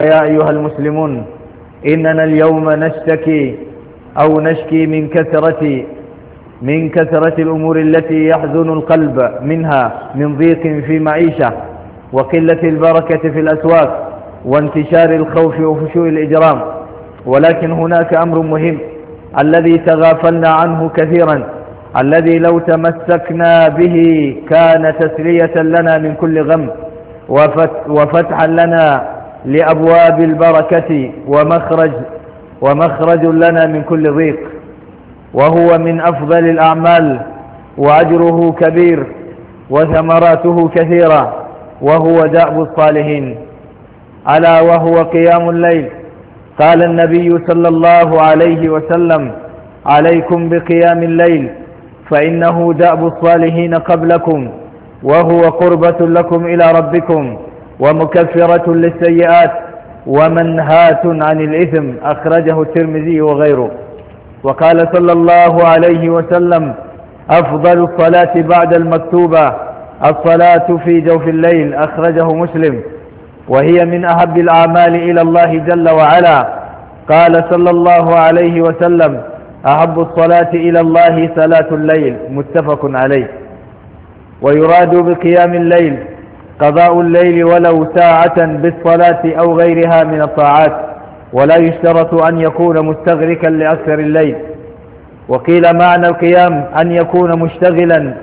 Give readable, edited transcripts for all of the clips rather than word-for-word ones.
يا أيها المسلمون، إننا اليوم نشكي من كثرة الأمور التي يحزن القلب منها من ضيق في معيشة، وقلة البركة في الأسواق، وانتشار الخوف وفشوء الإجرام. ولكن هناك أمر مهم الذي تغافلنا عنه كثيرا، الذي لو تمسكنا به كان تسلية لنا من كل غم، وفتحا لنا لأبواب البركة، ومخرج لنا من كل ضيق، وهو من أفضل الأعمال، وأجره كبير، وثمراته كثيرة، وهو دأب الصالحين، ألا وهو قيام الليل. قال النبي صلى الله عليه وسلم: عليكم بقيام الليل، فإنه دأب الصالحين قبلكم، وهو قربة لكم إلى ربكم، ومكفرة للسيئات، ومنهاة عن الإثم. أخرجه الترمذي وغيره. وقال صلى الله عليه وسلم: أفضل الصلاة بعد المكتوبة الصلاة في جوف الليل. أخرجه مسلم. وهي من أحب الأعمال إلى الله جل وعلا. قال صلى الله عليه وسلم: أحب الصلاة إلى الله صلاة الليل. متفق عليه. ويراد بقيام الليل قضاء الليل ولو ساعة بالصلاة أو غيرها من الطاعات، ولا يشترط أن يكون مستغرقا لأكثر الليل. وقيل معنى القيام أن يكون مشتغلا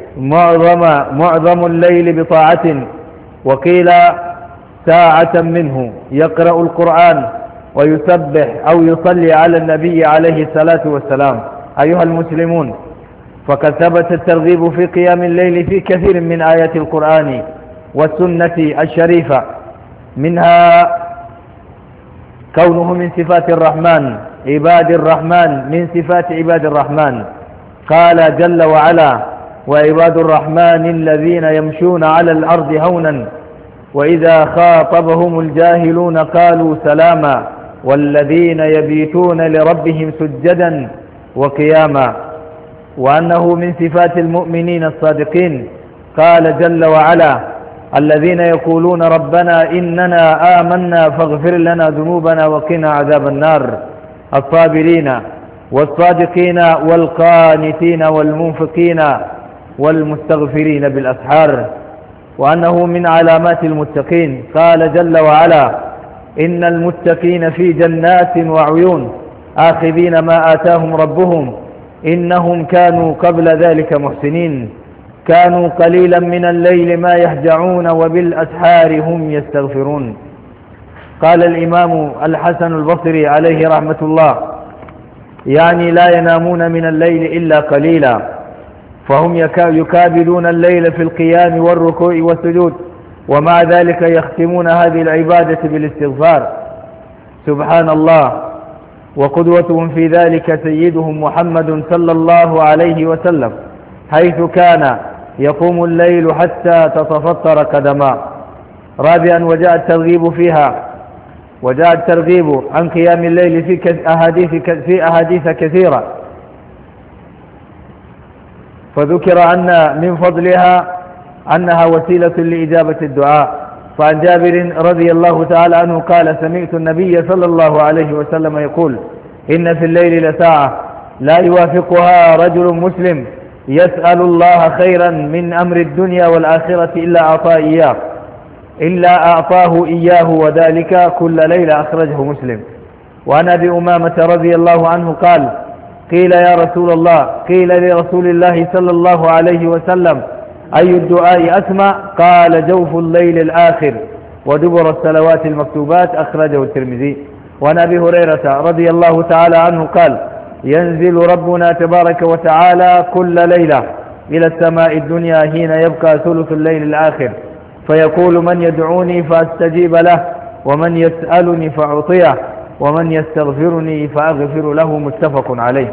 معظم الليل بطاعة، وقيل ساعة منه يقرأ القرآن ويسبح أو يصلي على النبي عليه الصلاة والسلام. أيها المسلمون، فقد ثبت الترغيب في قيام الليل في كثير من آيات القرآن والسنة الشريفة، منها كونه من صفات الرحمن، عباد الرحمن، من صفات عباد الرحمن. قال جل وعلا: وعباد الرحمن الذين يمشون على الأرض هونا وإذا خاطبهم الجاهلون قالوا سلاما والذين يبيتون لربهم سجدا وقياما. وأنه من صفات المؤمنين الصادقين. قال جل وعلا: الذين يقولون ربنا إننا آمنا فاغفر لنا ذنوبنا وقنا عذاب النار. الصابرين والصادقين والقانتين والمنفقين والمستغفرين بالأسحار. وأنه من علامات المتقين. قال جل وعلا: إن المتقين في جنات وعيون آخذين ما آتاهم ربهم إنهم كانوا قبل ذلك محسنين، كانوا قليلا من الليل ما يهجعون وبالأسحار هم يستغفرون. قال الإمام الحسن البصري عليه رحمة الله: يعني لا ينامون من الليل إلا قليلا، فهم يكابدون الليل في القيام والركوع والسجود، ومع ذلك يختمون هذه العبادة بالاستغفار. سبحان الله. وقدوتهم في ذلك سيدهم محمد صلى الله عليه وسلم، حيث كان يقوم الليل حتى تتفطر قدماه. رابعا، وجاء الترغيب عن قيام الليل في أحاديث كثيرة، فذكر أن من فضلها أنها وسيلة لإجابة الدعاء. فعن جابر رضي الله تعالى عنه قال: سمعت النبي صلى الله عليه وسلم يقول: إن في الليل لساعة لا يوافقها رجل مسلم يسأل الله خيرا من أمر الدنيا والآخرة إلا أعطاه إياه وذلك كل ليلة. أخرجه مسلم. وعن أبي أمامة رضي الله عنه قال: قيل لرسول الله صلى الله عليه وسلم: أي الدعاء أسمع؟ قال: جوف الليل الآخر ودبر الصلوات المكتوبات. أخرجه الترمذي. وعن أبي هريرة رضي الله تعالى عنه قال: ينزل ربنا تبارك وتعالى كل ليلة إلى السماء الدنيا حين يبقى ثلث الليل الآخر، فيقول: من يدعوني فأستجيب له، ومن يسألني فأعطيه، ومن يستغفرني فأغفر له. متفق عليه.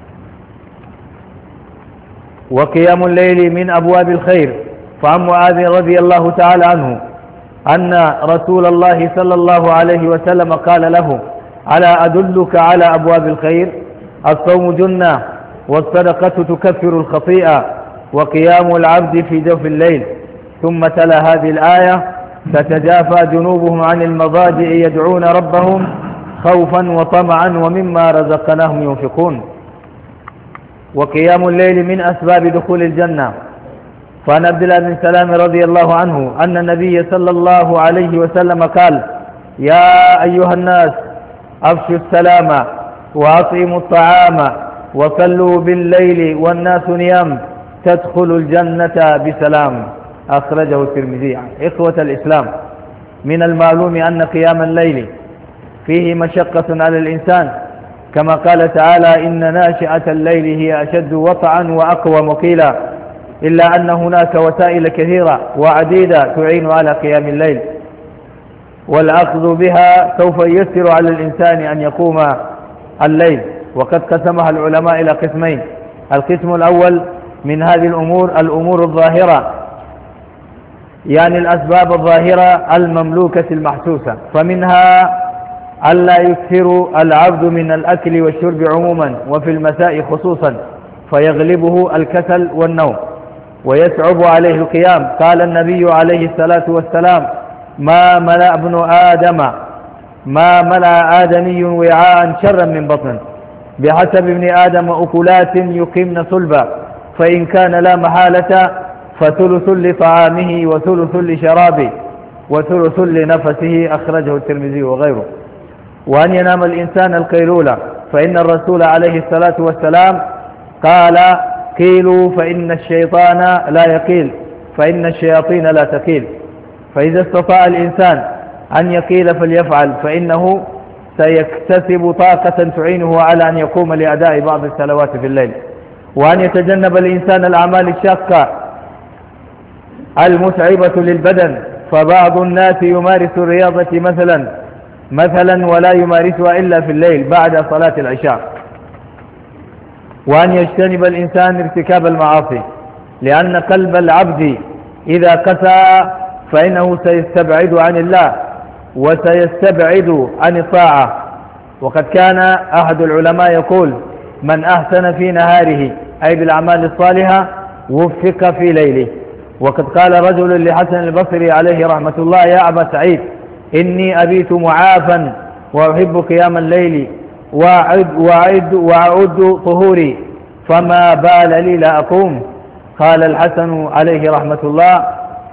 وقيام الليل من أبواب الخير. فعن معاذ رضي الله تعالى عنه أن رسول الله صلى الله عليه وسلم قال له: ألا أدلك على أبواب الخير؟ الصوم جنة، والصدقة تكفر الخطيئة، وقيام العبد في جوف الليل. ثم تلا هذه الآية: تتجافى جنوبهم عن المضاجع يدعون ربهم خوفا وطمعا ومما رزقناهم ينفقون. وقيام الليل من أسباب دخول الجنة. فعن عبد الله بن سلام رضي الله عنه أن النبي صلى الله عليه وسلم قال: يا أيها الناس أفشوا السلام وأطعموا الطعام وصلوا بالليل والناس نيام تدخلوا الجنة بسلام. أخرجه الترمذي. إخوة الإسلام، من المعلوم أن قيام الليل فيه مشقة على الإنسان، كما قال تعالى: إن ناشئة الليل هي أشد وطئا وأقوى مقيلا، إلا أن هناك وسائل كثيرة وعديدة تعين على قيام الليل، والأخذ بها سوف ييسر على الإنسان أن يقوم الليل. وقد قسمها العلماء إلى قسمين: القسم الأول من هذه الأمور الظاهرة، يعني الأسباب الظاهرة المملوكة المحسوسة، فمنها ألا يكثر العبد من الأكل والشرب عموما وفي المساء خصوصا، فيغلبه الكسل والنوم ويصعب عليه القيام. قال النبي عليه الصلاة والسلام: ما ملأ آدمي وعاء شرا من بطن، بحسب ابن آدم أكلات يقمن صلبا، فإن كان لا محالة فثلث لطعامه وثلث لشرابه وثلث لنفسه. أخرجه الترمذي وغيره. وأن ينام الإنسان القيلولة، فإن الرسول عليه الصلاة والسلام قال: قيلوا فإن الشيطان لا يقيل، فإن الشياطين لا تقيل. فإذا استطاع الإنسان أن يقيل فليفعل، فإنه سيكتسب طاقة تعينه على أن يقوم لأداء بعض الصلوات في الليل. وأن يتجنب الإنسان الأعمال الشاقة المتعبة للبدن، فبعض الناس يمارس الرياضة مثلا ولا يمارسها إلا في الليل بعد صلاة العشاء. وأن يجتنب الإنسان ارتكاب المعاصي، لأن قلب العبد إذا قسى فإنه سيستبعد عن الله وسيستبعد عن الطاعة. وقد كان أحد العلماء يقول: من أحسن في نهاره، أي بالأعمال الصالحة، وفق في ليله. وقد قال رجل لحسن البصري عليه رحمة الله: يا أبا سعيد، إني أبيت معافا وأحب قيام الليل وأعد طهوري، فما بال لي لا أقوم؟ قال الحسن عليه رحمة الله: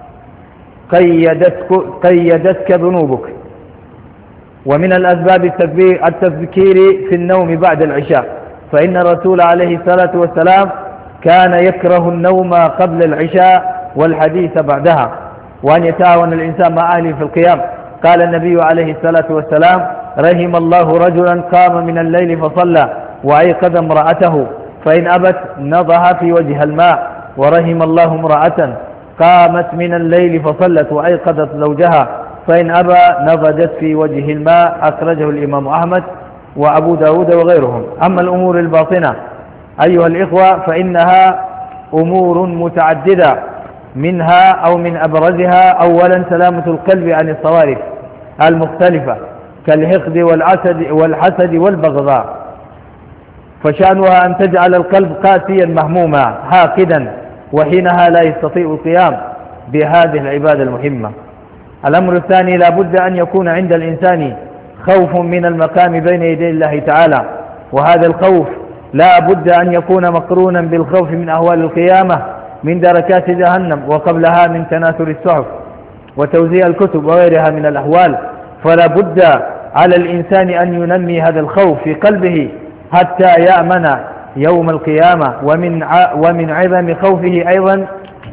قيدتك ذنوبك. ومن الأسباب التذكير في النوم بعد العشاء، فإن الرسول عليه الصلاة والسلام كان يكره النوم قبل العشاء والحديث بعدها، وأن يتعاون الإنسان مع أهله في القيام. قال النبي عليه الصلاة والسلام: رحم الله رجلا قام من الليل فصلى وأيقظ امرأته، فإن أبت نضح في وجه الماء. ورحم الله امرأة قامت من الليل فصلت وأيقظت زوجها، فإن أبى نضجت في وجه الماء. أخرجه الإمام أحمد وأبو داود وغيرهم. أما الأمور الباطنة أيها الإخوة فإنها أمور متعددة، منها أو من أبرزها: أولا سلامة القلب عن الصوارف المختلفة كالحقد والحسد والبغضاء، فشأنها أن تجعل القلب قاسيا مهموما حاقدا، وحينها لا يستطيع القيام بهذه العبادة المهمة. الأمر الثاني: لا بد أن يكون عند الإنسان خوف من المقام بين يدي الله تعالى، وهذا الخوف لا بد أن يكون مقرونا بالخوف من أهوال القيامة، من دركات جهنم وقبلها من تناثر الصحف وتوزيع الكتب وغيرها من الأحوال. فلا بد على الإنسان أن ينمي هذا الخوف في قلبه حتى يأمن يوم القيامة. ومن عظم خوفه أيضا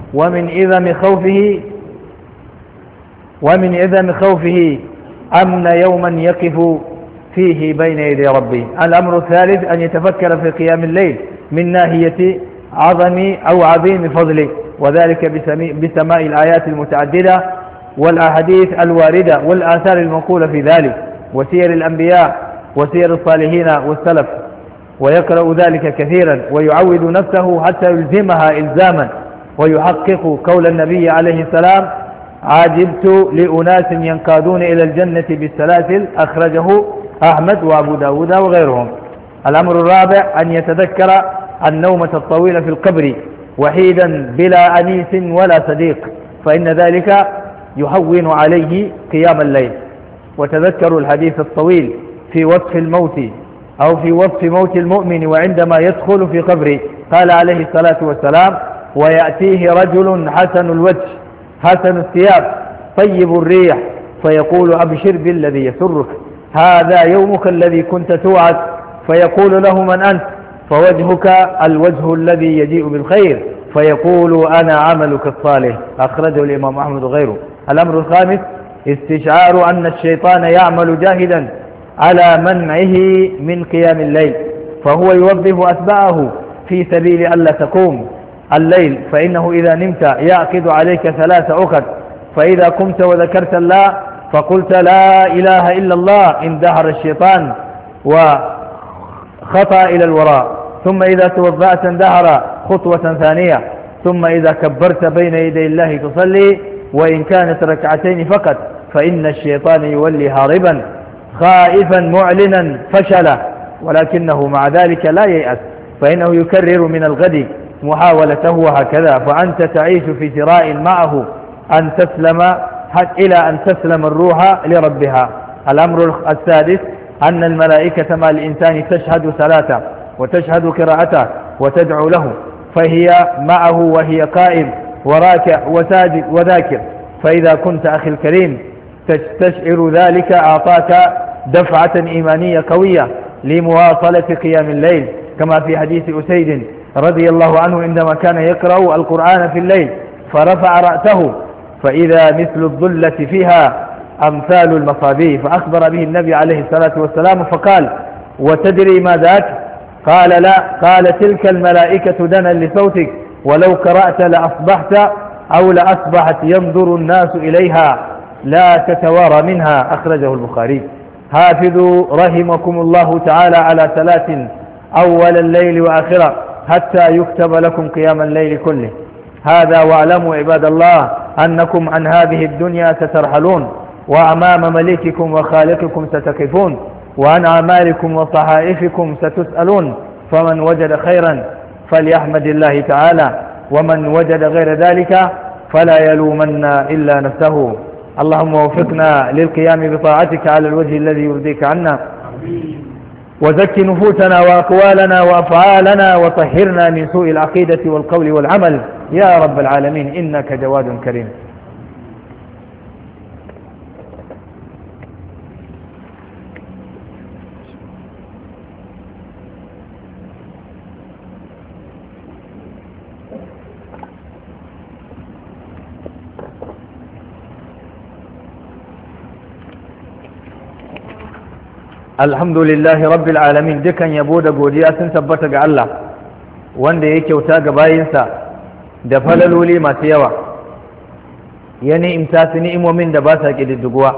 ومن عظم خوفه أمن يوما يقف فيه بين يدي ربه. الأمر الثالث: أن يتفكر في قيام الليل من ناحية عظيم فضله، وذلك بسماع الآيات المتعددة والأحاديث الواردة والآثار المنقولة في ذلك، وسير الأنبياء وسير الصالحين والسلف، ويقرأ ذلك كثيرا ويعود نفسه حتى يلزمها إلزاما، ويحقق قول النبي عليه السلام: عجبت لأناس ينقادون إلى الجنة بالسلاسل. أخرجه أحمد وأبو داود وغيرهم. الأمر الرابع: أن يتذكر النومة الطويلة في القبر وحيدا بلا أنيس ولا صديق، فإن ذلك يهون عليه قيام الليل. وتذكروا الحديث الطويل في وصف الموت أو في وصف موت المؤمن وعندما يدخل في قبره، قال عليه الصلاة والسلام: ويأتيه رجل حسن الوجه حسن الثياب طيب الريح فيقول: أبشر بالذي يسرك، هذا يومك الذي كنت توعد. فيقول له: من أنت؟ فوجهك الوجه الذي يجيء بالخير. فيقول: أنا عملك الصالح. أخرجه الإمام أحمد وغيره. الأمر الخامس: استشعار أن الشيطان يعمل جاهدا على منعه من قيام الليل، فهو يوظف أتباعه في سبيل ألا تقوم الليل، فإنه إذا نمت يعقد عليك 3 عقد. فإذا قمت وذكرت الله فقلت: لا إله إلا الله، اندهر الشيطان وخطأ إلى الوراء. ثم إذا توضأت اندهر خطوة ثانية. ثم إذا كبرت بين يدي الله تصلي، وإن كانت ركعتين فقط، فإن الشيطان يولي هاربا خائفا معلنا فشله، ولكنه مع ذلك لا ييأس، فإنه يكرر من الغد محاولته، وهكذا. فأنت تعيش في ثراء معه أن تسلم إلى أن تسلم الروح لربها. الأمر السادس: أن الملائكة مع الإنسان تشهد صلاته وتشهد قراءته وتدعو له، فهي معه وهي قائم وراكع وساجد وذاكر. فإذا كنت أخي الكريم تستشعر ذلك أعطاك دفعة إيمانية قوية لمواصلة قيام الليل، كما في حديث أسيد رضي الله عنه عندما كان يقرأ القرآن في الليل فرفع رأسه فإذا مثل الظلة فيها أمثال المصابيح، فأخبر به النبي عليه الصلاة والسلام فقال: وتدري ما ذاك؟ قال: لا. قال: تلك الملائكة دنا لصوتك، ولو قرأت لأصبحت أو لأصبحت ينظر الناس إليها لا تتوارى منها. أخرجه البخاري. حافظوا رحمكم الله تعالى على 3 أول الليل وآخرة حتى يكتب لكم قيام الليل كله. هذا واعلموا عباد الله أنكم عن هذه الدنيا سترحلون، وأمام مليككم وخالقكم ستقفون، وعن أعمالكم وصحائفكم ستسألون. فمن وجد خيرا فليحمد الله تعالى، ومن وجد غير ذلك فلا يلومن إلا نفسه. اللهم وفقنا للقيام بطاعتك على الوجه الذي يرضيك عنا، وزك نفوسنا وأقوالنا وأفعالنا، وطهرنا من سوء العقيدة والقول والعمل يا رب العالمين، إنك جواد كريم. alhamdulillahi rabbil alamin. Dukan yabo da godiya sun tabbata ga Allah wanda ya kyauta ga bayinsa da falaloli masu yawa, ya ni'imta su ni'imomin da ba sa ƙididdiguwa,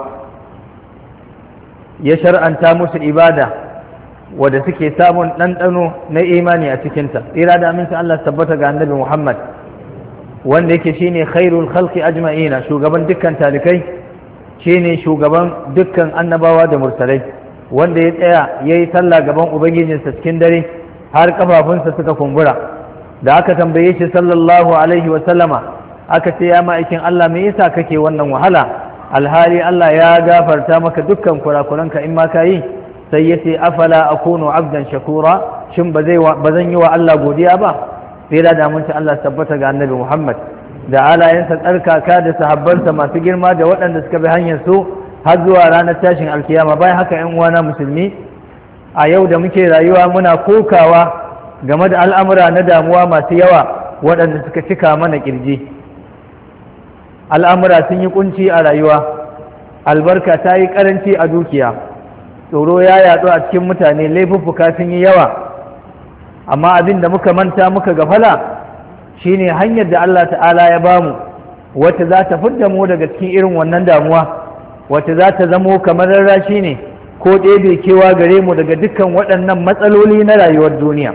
ya shar'anta musu ibada wadda suke samun ɗanɗano na imani a cikinta. tsira da amincin Allah tabbata ga annabi Muhammad wanda yake shine khairul khalqi ajma'ina, shugaban dukkan talikai, shine shugaban dukkan annabawa da mursalai, wanda ya tsaya ya yi sallah gaban ubangijinsa cikin dare har kafafunsa suka kumbura. da aka tambaye shi sallallahu alaihi wasallama, aka ce ya ma'aikin Allah me yasa kake wannan wahala alhali Allah ya gafarta maka dukkan kurakuranka in ma ka yi? sai ya ce afala akunu abdan shakura, shin ba zan yi wa Allah godiya ba? sai da damunci Allah tabbata ga annabi Muhammad da alayensa tsarkaka da sahabbansa masu girma da waɗanda suka bi hanyar su har zuwa ranar tashin alkiyama. bayan haka ‘yan uwana musulmi, a yau da muke rayuwa muna kokawa game da al'amura na damuwa masu yawa waɗanda suka cika mana ƙirji. al'amura sun yi kunci a rayuwa, albarka ta yi ƙaranci a dukiya, tsoro ya yaɗu a cikin mutane, laifuffuka sun yi yawa. amma abin da muka manta muka gafala shine hanyar da Allah ta'ala ya bamu wacce za ta fidda mu daga cikin irin wannan damuwa, wacce za ta zamo kamar rarrashi ne ko ɗebe kewa gare mu daga dukkan waɗannan matsaloli na rayuwar duniya.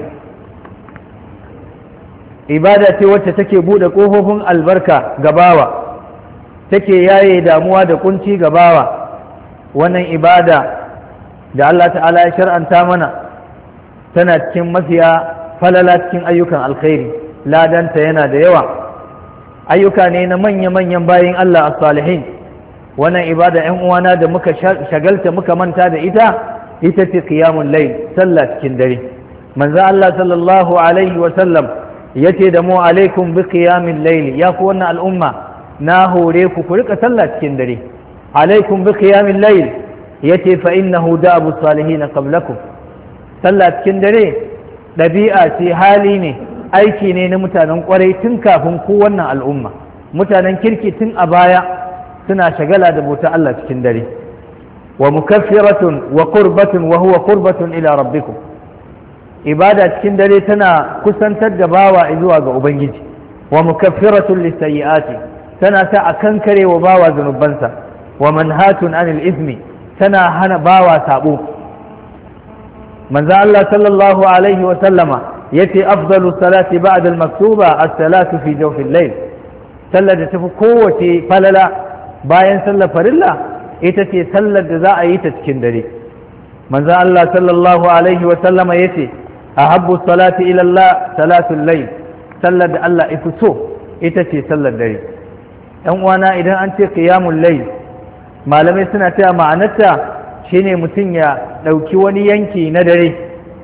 ibada ce wacce take buɗe ƙofofin albarka ga bawa, take yaye damuwa da kunci ga bawa. wannan ibada da Allah ta'ala ya shar'anta mana tana cikin mafiya falala cikin ayyukan alkhairi, ladanta yana da yawa. ayyuka ne na manya-manyan bayin Allah as-salihin. Wannan ibada ƴan uwana da muka shagalta muka manta da ita ce qiyamul layl, sallah cikin dare. Manzo Allah sallallahu alaihi wa sallam yace da mu alaikum bi qiyamil layl, ya ku wannan al'umma na hore ku ku rika sallah cikin dare. Alaikum bi qiyamil layl yace fa innahu da'abu salihin qablakum. Sallah cikin dare ɗabi'a ce, hali ne, aiki ne na mutanen kwarai tun kafin ku wannan al'umma. Mutanen kirki tun a baya suna shagala da bauta Allah cikin dare. Wa mukaffiratun wa qurbatun wa huwa qurbatun ila rabbikum. Ibada cikin dare tana kusantar da bawa zuwa ga ubangiji. Wa mukaffiratun lisayyi'ati, tana sa a kankare wa bawa zanubansa. Wa manhatun anil ismi, tana hana bawa sabo. Manzo Allah sallallahu alaihi wa sallama yace afdalu salati ba'da al-maktuba as-salatu fi jawfi al-layl. Sallar da tafi kowace falala bayan sallar farilla ita ce sallar da za a yi ta cikin dare. Manzo Allah sallallahu alaihi wa sallama yace ahabbu salati ila Allah salatul layl. Sallar da Allah ya so ita ce sallar dare. Yan uwana, idan an ce qiyamul layl, malamai suna cewa ma'anarta shine mutum ya ɗauki wani yanki na dare,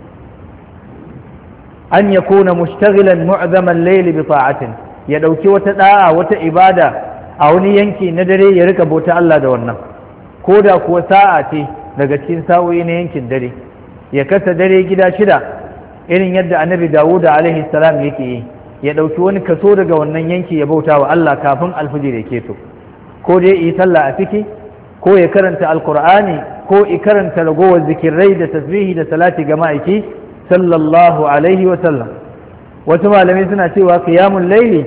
an ya kuna mushtaghilan mu'zaman layli bi ta'atin, ya ɗauki wata da'a wata ibada a wani yanki na dare ya rika bauta Allah da wannan, ko da kuwa sa'a ce daga cikin sa'o'i na yankin dare. Ya kasa dare gida 6 irin yadda annabi Dawud alaihi salam yake yi, ya ɗauki wani kaso daga wannan yanki ya bauta wa Allah kafin alfijir ya keto, ko dai yi sallah a ciki, ko ya karanta alkur'ani, ko ya karanta ragowar zikirai da tasbihi da salati ga ma'aiki sallallahu alaihi wa sallam. Wasu malamai suna cewa qiyamul laili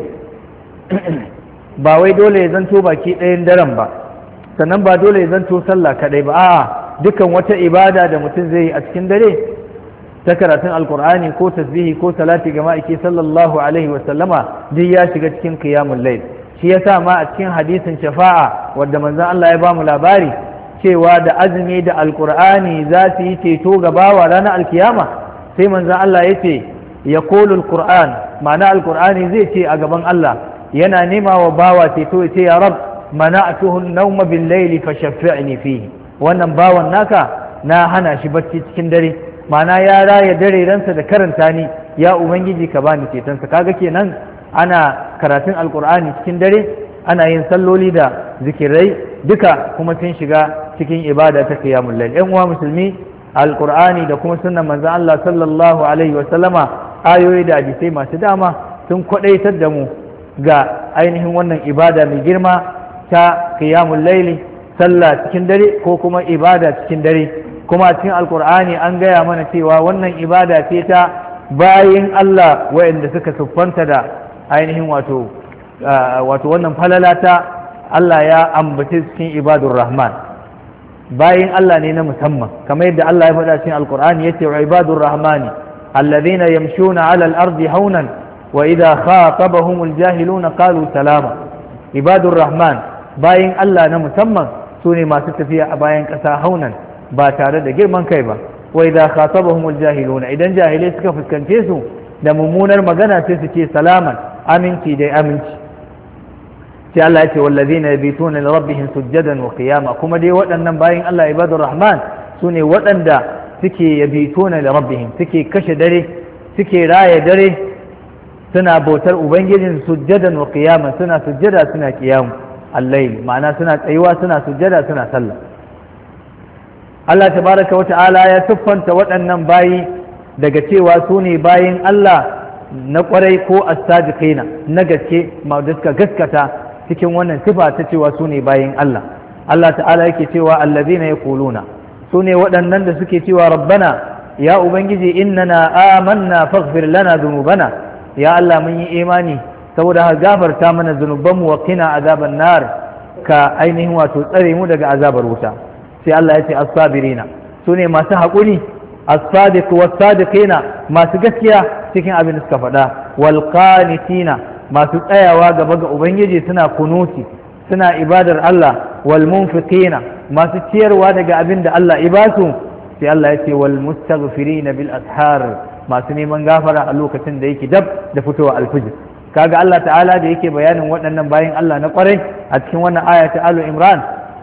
ba wai dole ya zanto baki ɗayan daren ba, sannan ba dole ya zanto sallah kadai ba, a'a dukan wata ibada da mutum zai yi a cikin dare, ta karatun alkur'ani ko tasbihi ko salati ga ma'aiki sallallahu alaihi wa sallama, duk ya shiga cikin qiyamul lail. Shi yasa ma a cikin hadisin shafa'a wadda manzon Allah ya bamu labari cewa da azumi da alkur'ani za su yi ceto ga bawa ranar alkiyama, sai manzon Allah ya ce ya kolul qur'an, ma'ana alkur'ani zai ce a gaban Allah yana nema wa bawa ceto, ya ce ya rab mana'tuhu an-nawma bil layli fashaffi'ni fihi. wannan bawan naka na hana shi bacci cikin dare, ma'ana ya raya dare ransa da karanta ni, ya ubangiji ka bani cetonsa. Kaga kenan ana karatun alkur'ani cikin dare, ana yin salloli da zikirai, duka kuma sun shiga cikin ibada ta qiyamul layl. Yan uwa musulmi, alkur'ani da kuma sunnan manzon Allah sallallahu alaihi wa sallama, ayoyi da hadisai masu dama sun kwadaitar da mu ga ainihin wannan ibada mai girma ta qiyamul layl, sallah cikin dare ko kuma ibada cikin dare. Kuma cikin alkur'ani an gaya mana cewa wannan ibada ce ta bayin Allah waɗanda suka siffanta da ainihin wato wannan falalata. Allah ya ambace cikin ibadur rahman, bayin Allah ne na musamman, kamar yadda Allah ya faɗa cikin alkur'ani yace wa ibadur rahmani alladhina yamshuna 'ala al-ardi hawnan wa idha khatabahumul jahiluna qalu salama. Ibadur rahman, bayin Allah na musamman, sune masu tafiya a bayan ƙasa haunan, ba tare da girman kai ba. wa idha khatabahumul jahiluna, idan jahilai suka fuskance su da mummunar magana sai su ce salaman, aminci dai aminci. sai Allah ya ce wallazina yabituna li rabbihim sujjadan wa qiyama, kuma dai waɗannan bayin Allah ibadur rahman sune waɗanda suke yabituna li rabbihim, suke kashe dare, suke raya dare, suna bautar ubangijin sujjadan wa qiyama, suna sujjada suna qiyam al-layl, ma'ana suna tsayuwa suna sujjada suna sallah. Allah tabaraka wa ta'ala ya siffanta waɗannan bayi daga cewa su ne bayin Allah na kwarai ko as-sadiqina, na gaske ma da suka gaskata cikin wannan sifa ta cewa su ne bayin Allah. Allah ta'ala yake cewa allazina yaquluna, su ne waɗannan da suke cewa rabbana, ya ubangiji innana amanna faghfir lana dhunubana, ya Allah mun yi imani saboda ha gafarta mana zunubanmu wa qina azaban nar, ka ainihin wato tsare mu daga azabar wuta. sai Allah ya ce as-sabirina, su ne masu haƙuri, as-sadiq was-sadiqina, masu gaskiya cikin abin da suka faɗa, wal qanitina, masu tsayawa gaba ga ubangiji suna kunuti, suna ibadar Allah, wal munfiqina, masu ciyarwa daga abin da Allah ya basu. sai Allah ya ce wal mustaghfirina bil ashar, masu neman gafara a lokacin da yake dab da fitowa alfijir. kaga Allah ta'ala da yake bayanin waɗannan bayan Allah na ƙwarai a cikin wannan aya ta Al Imran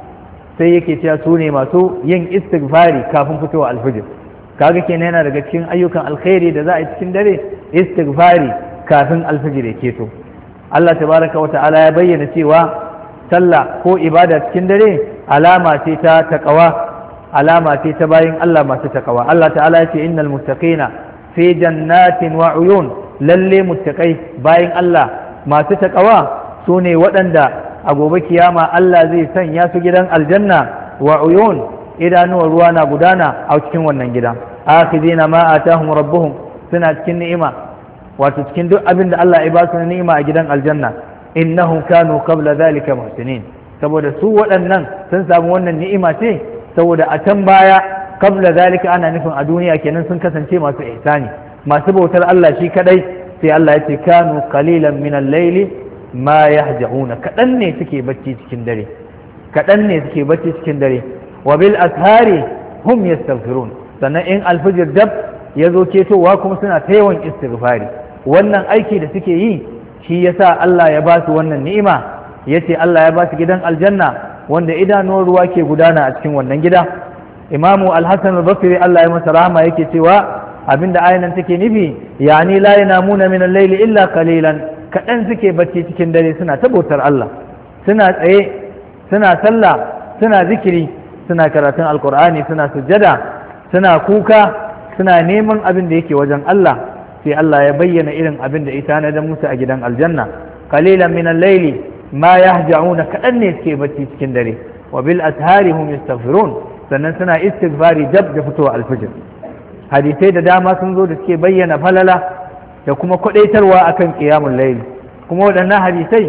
sai yake cewa su ne masu yin istighfari kafin fitowa alfijir. Kaga kenan yana daga cikin ayyukan alkhairi da za a yi cikin dare istighfari kafin alfijir ya keto. Allah tabaraka wa ta'ala ya bayyana cewa sallah ko ibada cikin dare alama ce ta taqwa, alama ce ta bayin Allah masu taqwa. Allah ta'ala ya ce innal muttaqina fi jannatin wa uyun, lalle muttaqai bayin Allah masu taqwa su ne waɗanda a gobe kiyama Allah zai sanya su gidan aljanna wa uyun, idanuwar ruwa na gudana a cikin wannan gida. akhidina ma atahum rabbuhum, suna cikin ni'ima, wato cikin duk abin da Allah ya ba su ni'ima a gidan aljanna. innahum kanu qabla dhalika muhsinin, saboda su waɗannan sun samu wannan ni'ima ce saboda a can baya qabla dhalika ana nufin a duniya kenan sun kasance masu ihsani, masu bautar Allah shi kadai. sai Allah ya ce kanu qalilan min al-layli ma yahja'una, kadan ne suke bacci cikin dare, kadan ne suke bacci cikin dare. wa bil ashari hum yastaghfirun, sannan in alfijir dab ya zo ketowa kuma suna ta yawan istighfari. wannan aiki da suke yi shi yasa Allah ya ba su wannan ni'ima, yace Allah ya ba su gidan aljanna wanda idanuwar ruwa ke gudana a cikin wannan gida. imamu al-hasan al-basri Allah ya masa rahama yake cewa abinda ayan take nufi yani la yanamuna min al-layli illa qalilan, kadan suke bacci cikin dare suna ta bautar Allah, suna tsaye, suna sallah, suna zikiri, suna karatun alqur'ani, suna sujjada, suna kuka, suna neman abin da yake wajen Allah. sai Allah ya bayyana irin abin da ita na dan musu a gidan aljanna. qalilan min al-layli ma yahja'una, kadan ne suke bacci cikin dare. wa bil ashari hum yastaghfirun, sannan suna istighfari dab da fitowa alfijir. hadisai da dama sun zo da suke bayyana falala da kuma kwadaitarwa akan qiyamul layl, kuma waɗannan hadisai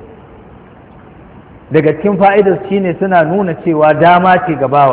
daga cikin fa'idar shine suna nuna cewa dama ce gabawa.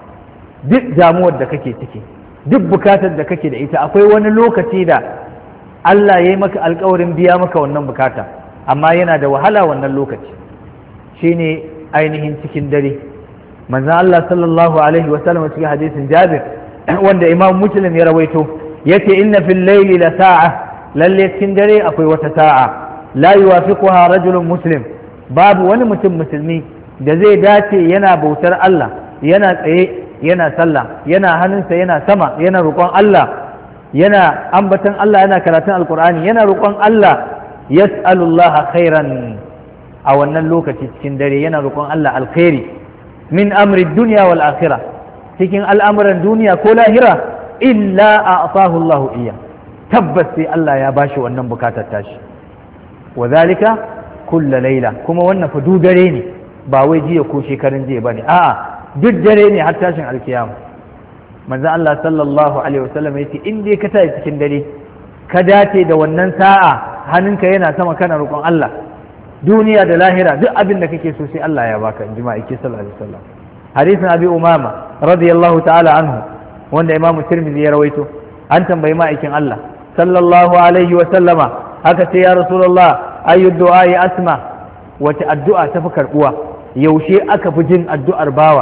duk damuwar da kake ciki, duk bukatar da kake da ita, akwai wani lokaci da Allah ya yi maka alkawarin biya maka wannan bukata, amma yana da wahala wannan lokaci shine ainihin cikin dare. manzon Allah sallallahu alaihi wasallam cikin hadisin Jabir wanda Imam Muslim ya rawaito yace inna fil layli la sa'a, lalle cikin dare akwai wata sa'a la yuwafiquha rajulun muslim, babu wani mutum musulmi da zai dace yana bautar Allah, yana tsaye, yana sallah, yana hannunsa yana sama, yana roƙon Allah, yana ambatan Allah, yana karatun alkur'ani, yana roƙon Allah, yas'alullaha khairan, a wannan lokaci cikin dare yana roƙon Allah alkhairi min amri dunya wal akhirah, cikin al'amuran duniya ko lahira, illa a'tahu Allah iya, tabbas sai Allah ya bashi wannan bukatar tashi. wa zalika kulla laila, kuma wannan fa dare ne, ba wai jiya ko shekarun jiya bane, a'a duk dare ne har tashin alkiyama. manzo Allah sallallahu alaihi wasallam yace in dai ka tashi cikin dare ka dace da wannan sa'a, hannunka yana sama kana roƙon Allah, duniya da lahira duk abin da kake so sai Allah ya baka, in ji ma'aiki sallallahu alaihi wasallam. hadisin abi umama radiyallahu ta'ala anhu wanda imam tirmidhi ya rawaito, an tambayi ma'aikin Allah sallallahu alaihi wasallama, haka ce ya rasulullah ayu du'a asma, wace addu'a ta fi karbuwa, yaushe aka fi jin addu'ar bawa?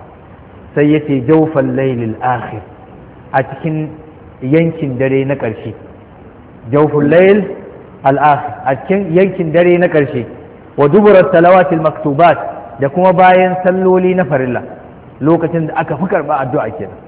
sai yace jawfal laylil akhir, a cikin yankin dare na ƙarshe. jawful layl al akhir, a cikin yankin dare na ƙarshe. wa dubura salawatil maktubat, da kuma bayan salloli na farilla, lokacin da aka fi karba addu'a kenan.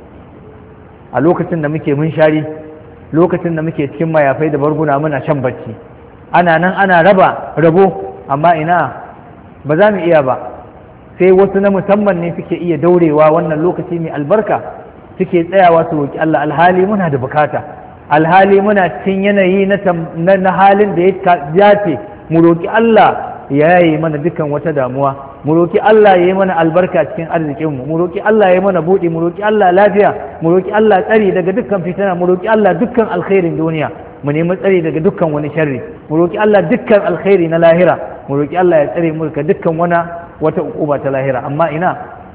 a lokacin da muke munshari, lokacin da muke cikin mayafai da barguna muna shan bacci, ana nan ana rabo, amma ina ba za mu iya ba, sai wasu na musamman ne suke iya daurewa wannan lokaci mai albarka, suke tsayawa su roƙi Allah, alhali muna da bukata, alhali muna cikin yanayi na halin da ya dace mu roƙi Allah ya yi mana dukkan wata damuwa, mu roƙi Allah ya yi mana albarka cikin arzikinmu, mu roƙi Allah ya yi mana buɗi, mu roƙi Allah lafiya, mu roƙi Allah tsari daga dukkan fitina, mu roƙi Allah dukkan alkhairin duniya, mu nemi tsari daga dukkan wani sharri, mu roƙi Allah dukkan alkhairi na lahira, mu roƙi Allah ya tsare mu daga dukkan wata uquba ta lahira. amma ina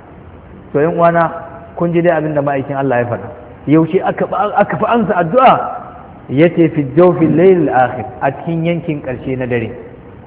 to yan uwana, kun ji dai abin da ma'aikin Allah ya faɗa. yaushe aka fi ansa addu'a? yace fi jawfil layl akhir, a cikin yankin ƙarshe na dare,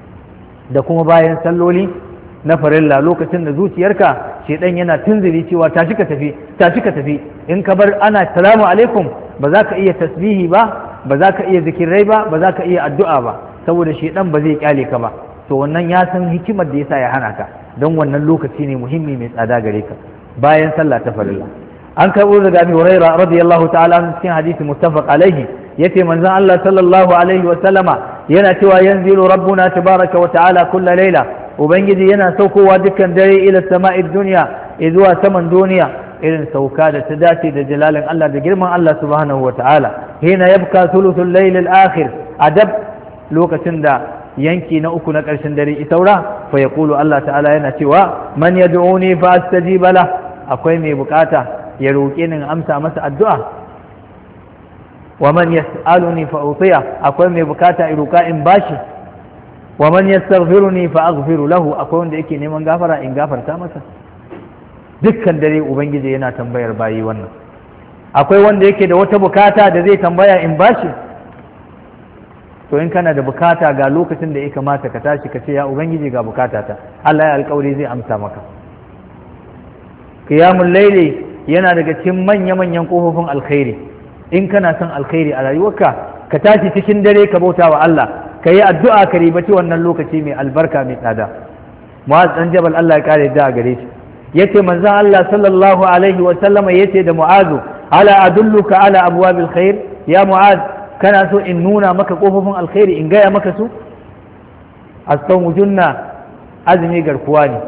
da kuma bayan salloli na farilla, lokacin da zuciyarka shedan yana tunziri cewa tashi ka tafi, in ka bar ana salamu alaikum ba za ka iya tasbihi ba, ba za ka iya zikirai ba, ba za ka iya addu'a ba, saboda shedan ba zai kyale ka ba, to wannan ya san hikimar da yasa ya hana ka, don wannan lokaci ne muhimmi mai tsada gare ka bayan sallah ta farilla. an karɓo daga Abi Hurairah radiyallahu ta'ala an cikin hadisi muttafaq alaihi yace manzon Allah sallallahu alaihi wa sallama yana cewa yanzilu rabbuna tabaraka wa ta'ala kulla laila, ubangiji yana saukowa dukkan dare ila sama'i dunya zuwa saman duniya, irin sauka da ta dace da jalalin Allah da girman Allah subhanahu wa ta'ala. hina yabka thuluthul layl al-akhir, adab lokacin da yanki na uku na ƙarshen dare isaura, fa yaqulu Allah ta'ala yana cewa man yad'uni fa astajiba lah, akwai mai bukata ya roƙe ni amsa masa addu'a. wa man yas'aluni fa utiya, akwai mai bukata in roƙa in bashi. wa man yastaghfiruni fa aghfiru lahu, akwai wanda yake neman gafara in gafarta masa. dukkan dare ubangiji yana tambayar bayi wannan. akwai wanda yake da wata bukata da zai tambaya in bashi, to in kana da bukata ga lokacin da ya kamata ka tashi ka ce ya ubangiji ga bukatata, Allah ya alƙawari zai amsa maka. qiyamul layli yana daga cikin manya-manyan kofofin alkhairi. in kana son alkhairi a rayuwarka ka tashi cikin dare ka bauta wa Allah, ka yi addu'a ka ribaci wannan lokaci mai albarka mai tsada. Mu'az dan Jabal Allah ya kare da gare shi yace manzon Allah sallallahu alaihi wa sallama yace da Mu'azu, ala adulluka ala abwabil khair, ya Mu'az kana so in nuna maka kofofin alkhairi in gaya maka su? as-sawmu junna, azumi garkuwa ne.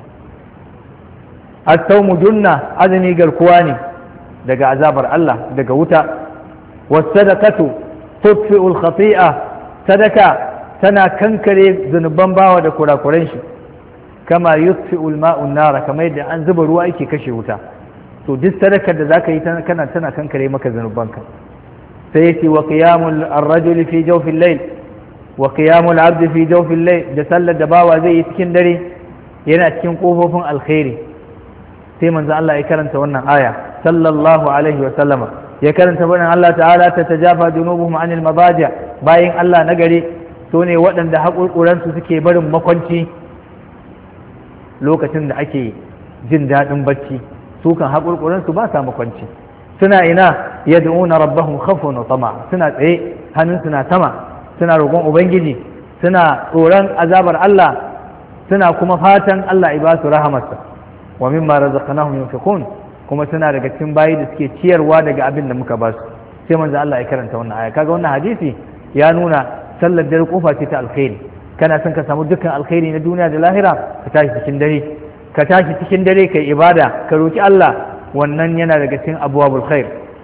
as-sawmu junna, azumi garkuwa ne daga azabar Allah, daga wuta. was-sadaqatu tudfi'u al-khati'a, sadaka tana kankare zunuban bawa da kurakuran shi. kama yutfi'u al-ma'u an-nar, kamar yadda an zuba ruwa yake kashe wuta. to duk sadakar da zaka yi tana kankare maka zunubanka. sai yace wa qiyamul ar-rajuli fi jawfil layl wa qiyamul 'abdi fi jawfil layl, da sallar da bawa zai yi cikin dare yana cikin kofofin alkhairi. sai manzo Allah ya karanta wannan aya sallallahu alaihi wa sallama, ya karanta wannan Allah ta'ala ta tajafa junubuhum 'anil madaji', bayin Allah na gari to ne waɗanda haƙurƙuran su suke barin makwanci lokacin da ake jin daɗin bacci, su kan haƙurƙuran su ba sa makwanci. suna ina yad'una rabbahum khawfan wa tama'a, suna tsaye hannun suna sama, suna roƙon ubangiji, suna tsoron azabar Allah, suna kuma fatan Allah ya ba su rahamarsa. wa mimma razaqnahum yunfiqun, kuma suna daga cikin bayi da suke ciyarwa daga abin da muka ba su. sai manzo Allah ya karanta wannan aya. kaga wannan hadisi ya nuna sallar dare kofa ce ta alkhairi. kana son ka samu dukkan alkhairi na duniya da lahira, ka tashi cikin dare, ka tashi cikin dare kai ibada, ka roki Allah, wannan yana daga cikin abwabul khair.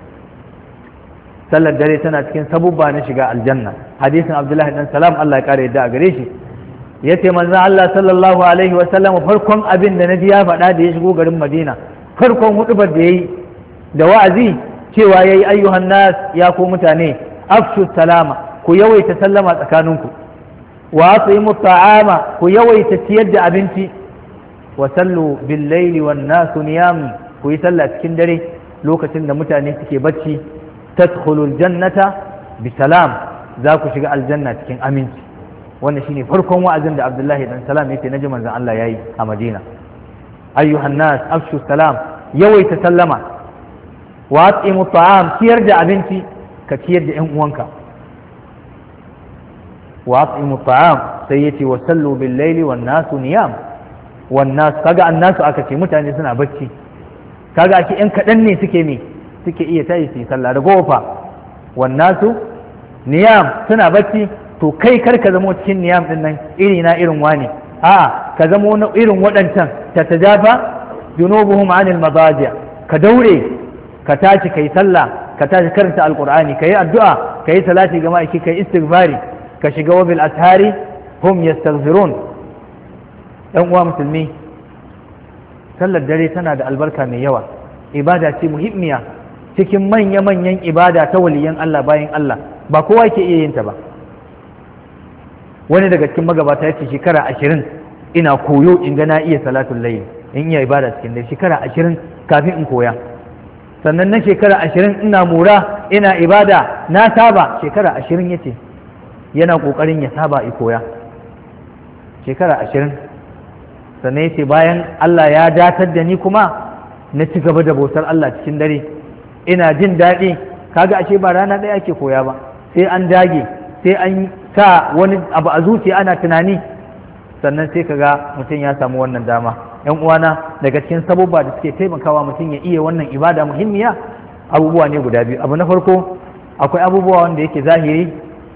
sallar dare tana cikin sabubba na shiga aljanna. hadisin Abdullahi dan Salam Allah ya kare yadda a gare shi yace manzon Allah sallallahu alaihi wa sallam, farkon abin da naji ya faɗa da ya shigo garin Madina, farkon hudubar da yayi da wa'azi cewa yayi ayyuhan nas, ya ku mutane, afshu salama, ku yawaita sallama tsakaninku, wa atimu ta'ama, ku yawaita ciyar da abinci, wa sallu bil laili wan nasu niyam, ku yi sallah cikin dare lokacin da mutane suke bacci. tadkhulul jannata bi salam, za ku shiga aljanna cikin aminci. wannan shine farkon wa'azin da Abdullahi dan Salam yake naji manzon Allah yayi a Madina. ayyuhan nas afshu salam, yawaita sallama, wa atimu ta'am, ciyar da abinci, ka ciyar da ƴan uwanka. wa atimu ta'am, sai yace wa sallu bil laili wan nasu niyam. wan nas, kaga annasu aka ce mutane suna bacci, kaga ake ƴan kaɗan ne suke iya tayi su yi sallah da gofa. wan nasu niyam, suna bacci. to kai kar ka zamo cikin niyam din nan iri na irin wani, a'a ka zamo na irin waɗancan. ta tajafa junubuhum anil madaji', ka daure ka tashi kai sallah, ka tashi karanta alqur'ani, kai addu'a, kai salati ga ma'aiki, kai istighfari, ka shiga wabil ashari hum yastaghfirun. ɗan uwa musulmi, sallar dare tana da albarka mai yawa, ibada ce muhimmiya cikin manya-manyan ibada ta waliyan Allah bayan Allah, ba kowa ke iya yin ta ba. wani daga cikin magabata ya ce shekara 20 ina koyo in ga na iya salatul layl, in iya ibada cikin dare, shekara 20 kafin in koya. sannan na shekara 20 ina mura ina ibada, na saba. shekara 20 yace yana kokarin ya saba i koya, shekara 20. sannan yace bayan Allah ya datar da ni kuma na ci gaba da bautar Allah cikin dare, ina jin daɗi. kaga ashe ba rana ɗaya ake koya ba, sai an dage, sai an sa wani abu a zuciya ana tunani, sannan sai kaga mutum ya samu wannan dama. yan uwana, daga cikin sabubba da suke taimakawa mutum ya iya wannan ibada muhimmiya abubuwa ne guda biyu. Abu na farko, akwai abubuwa wanda yake zahiri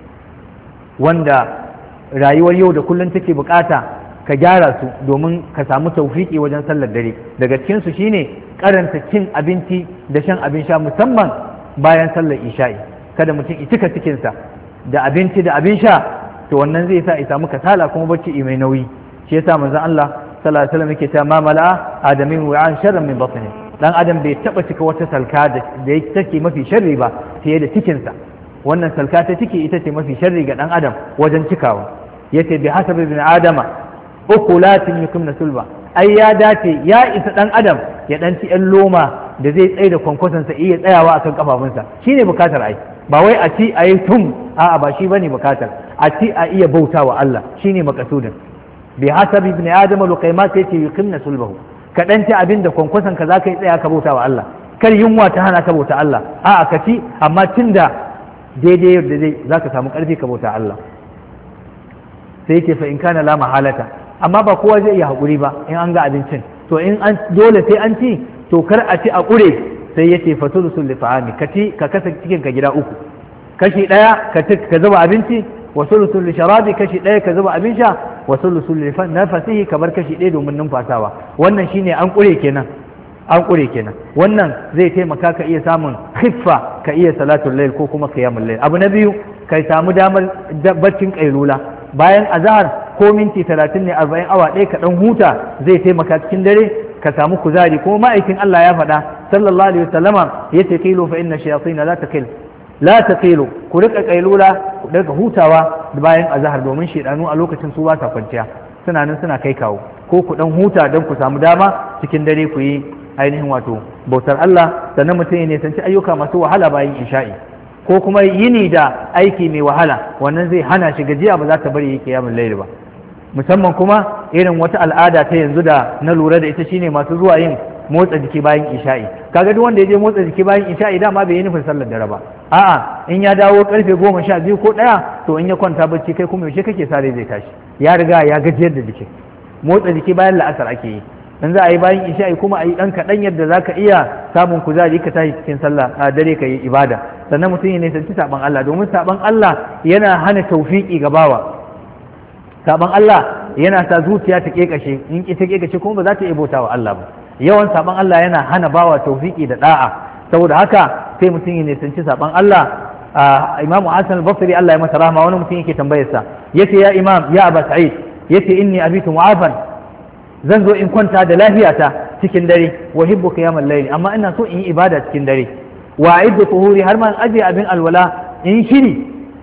wanda rayuwar yau da kullum take bukata ka gyara su domin ka samu taufiki wajen sallar dare. Daga cikin su shine karanta cin abinci da shan abin sha, musamman bayan sallar isha'i. Kada mutum ya cika cikinsa da abinci da abin sha, to wannan zai sa ya samu kasala kuma bacci mai nauyi. Shi yasa manzon Allah sallallahu alaihi wasallam yake cewa ma mala'a adamin wa'an sharran min batni. Dan adam bai taba cika wata salka da take mafi sharri ba fiye da cikinsa. Wannan salka ta ciki ita ce mafi sharri ga dan adam wajen cikawa. Yace bi hasabi ibn adama ukulatin yukumna sulba. Ai ya dace ya isa dan adam ya dan ci yan loma da zai tsaye da kwankwasansa iya tsayawa akan kafafunsa. Shine bukatar ai, ba wai a ci a yi tum, a'a ba shi bane bukatar. A ci a iya bautawa Allah shine makasudin. Bi hasabi ibn adama luqaymat yace yuqimna sulbahu. Ka dan ci abin da kwankwasan ka zaka yi tsaya ka bautawa Allah. Kar yunwa ta hana ka bauta Allah, a'a ka ci amma tunda daidai yadda zai zaka samu karfi ka bauta Allah. Sai yake fa in kana la mahalata, amma ba kowa zai iya haƙuri ba in an ga abincin, to in an dole sai an ci, to kar a ci a ƙure. Sai yace fatulusul li ta'ami, ka ci ka kasa cikin ka gida uku, kashi ɗaya ka zuba abinci, wa sulusul li sharabi, kashi ɗaya ka zuba abin sha, wa sulusul li nafasihi, kamar kashi ɗaya domin numfasawa. Wannan shine an ƙure kenan, an ƙure kenan. Wannan zai taimaka ka iya samun khiffa, ka iya salatul layl ko kuma qiyamul layl. Abu na biyu, kai samu damar baccin kailula bayan azhar ko minti 30 ne 40 awa ɗaya ka dan huta, zai taimaka cikin dare ka samu kuzari. Kuma ma'aikin Allah ya faɗa sallallahu alaihi wasallama yace qilu fa inna shayatin la taqilu, ku rika kailula ku daga hutawa bayan azhar, domin shedanu a lokacin su ba sa kwanciya, suna nan suna kai kawo. Ko ku dan huta don ku samu dama cikin dare ku yi ainihin wato bautar Allah. Sannan mutum ya nisanci ayyuka masu wahala bayan isha'i, ko kuma yini da aiki mai wahala, wannan zai hana shi gajiya, ba za ta bari yi qiyamul layl ba. Musamman kuma irin wata al'ada ta yanzu da na lura da ita shine masu zuwa yin motsa jiki bayan isha'i. Kaga duk wanda ya je motsa jiki bayan isha'i dama bai yi nufin sallar dare ba, a'a in ya dawo karfe 12 ko 1, to in ya kwanta bacci kai kuma yaushe kake sare zai tashi, ya riga ya gajiyar da jiki. Motsa jiki bayan la'asar ake yi, in za a yi bayan isha'i kuma a yi ɗan kaɗan yadda za ka iya samun kuzari ka tashi cikin sallah a dare ka yi ibada. Sannan mutum ya nisanci saɓan Allah, domin saɓan Allah yana hana taufiƙi ga bawa. Saɓan Allah yana sa zuciya ta ƙeƙashe, in ta ƙeƙashe kuma ba za ta iya bauta wa Allah ba. Yawan saɓan Allah yana hana bawa taufiƙi da ɗa'a. Saboda haka sai mutum ya nisanci saɓan Allah. Imam Hassan al-Basri Allah ya masa rahma, wani mutum yake tambayarsa, yace ya imam ya Aba Sa'id, yace inni abitu mu'afan, zan zo in kwanta da lafiyata cikin dare, wa hibbu qiyamul layl, amma ina so in yi ibada cikin dare, wa a'iddu tuhuri, har ma in aje abin alwala in shiri,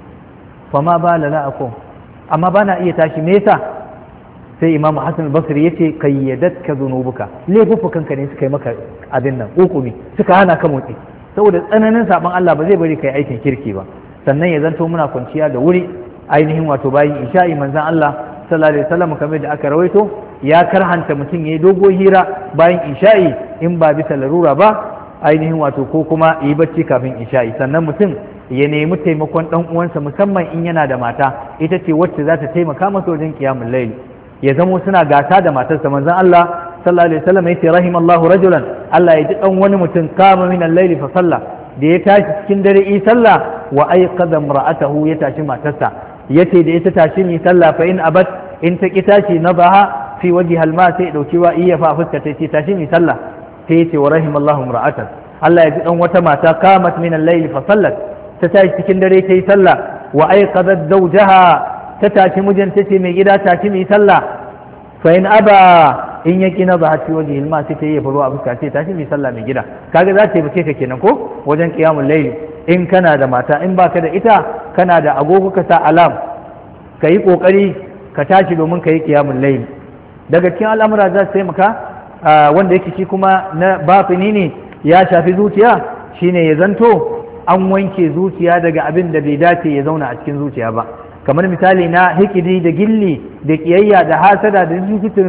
fa ma bala la aqum, amma bana iya tashi, me yasa? Sai Imam Hassan al-Basri yace kayyadatka dhunubuka, laifukanka ne suka yi maka abin nan hukumi, suka hana ka motsi, saboda tsananin saban Allah ba zai bari kai aikin kirki ba. Sannan ya zanto muna kwanciya da wuri ainihin wato bayan isha'i. Manzon Allah sallallahu alaihi wasallam kamar da aka rawaito ya karhanta mutum yayi dogo hira bayan isha'i in ba bisa larura ba ainihin wato, ko kuma yi bacci kafin isha'i. Sannan mutum ya nemi taimakon dan uwansa, musamman in yana da mata, ita ce wacce za ta taimaka masa wajen qiyamul layl, ya zamo suna gasa da matarsa. Manzon Allah sallallahu alaihi wasallam yace rahimallahu rajulan, Allah ya ji dan wani mutum kama min al-layl fa salla, da ya tashi cikin dare yi sallah, wa ayqadha imra'atahu, ya tashi matarsa, yace da ita tashi ni sallah, fa in abat, in ta ki tashi nadaha fi wajhi al-ma, sai dauki wa iya fa fuska ta ce tashi ni sallah. Sai yace wa rahimallahu imra'atan, Allah ya ji dan wata mata kamat min al-layl fa sallat, ta tashi cikin dare ta yi sallah, wa ayqadha zawjaha, ta tashi mijinta ce mai gida tashi mai sallah, fa in aba, in yaki na ba fi waje ilma sai ta yi faruwa a fuska ce tashi mai sallah mai gida. Kaga za ta yi bake ka kenan ko wajen qiyamul layl. In kana da mata, in baka da ita, kana da agogo ka sa alam, ka yi kokari ka tashi domin ka yi qiyamul layl. Daga cikin al'amura za su taimaka wanda yake shi kuma na batini ne, ya shafi zuciya, shine ya zanto an wanke zuciya daga abin da bai dace ya zauna a cikin zuciya ba. Kamar misali na hikidi da gilli da kiyayya da hasada da